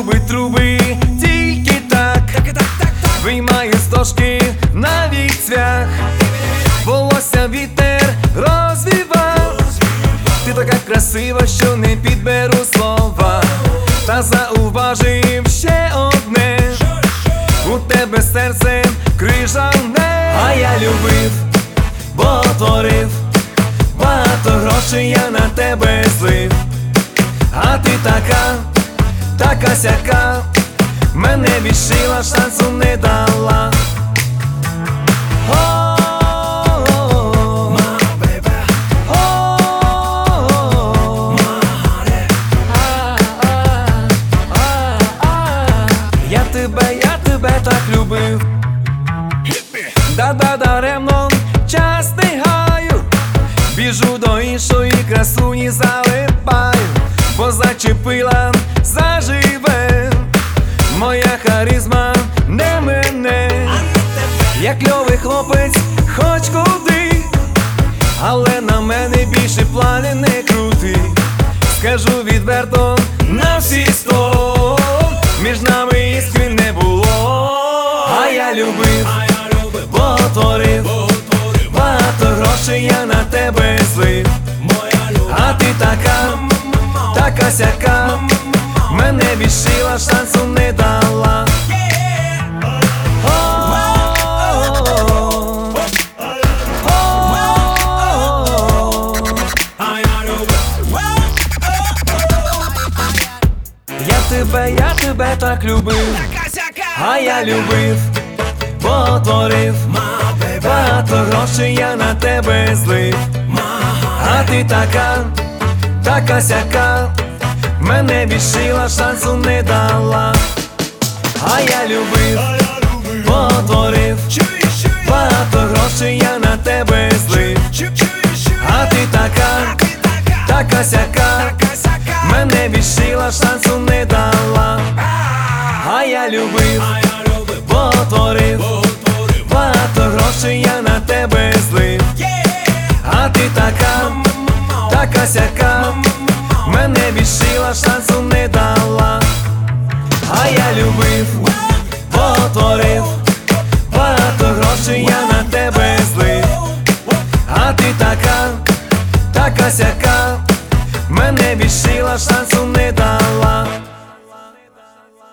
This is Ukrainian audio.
любить труби, тільки так. Виймаю стожки навіть цвях, волосся вітер розвівав. Ти така красива, що не підберу слова. Та зауважив ще одне: у тебе серце крижане. А я любив, бо творив, багато грошей я на тебе злив. А ти така, така сяка, мене відшила, шансу не дала. Я тебе так любив. Да-да, даремно час не гаю, біжу до іншої красуні, залипаю, бо зачепила заживе. Моя харизма не мене, я кльовий хлопець хоч куди, але на мене більше плани не крути. Скажу відверто на всі 100, між нами іскри не було. А я любив, бо творив, багато грошей я на тебе злив. А ти така, така сяка, мене відшила, шансу не дала. Я тебе так любив. А я любив, бо творив, багато грошей я на тебе злив. А ти така, така сяка, мене відшила, шансу не дала. А я любив, бо творив, багато грошей я на тебе злив. А ти така, така сяка, мене відшила, шансу не дала. А я любив, бо творив, багато грошей я на тебе злив. А ти така, така сяка,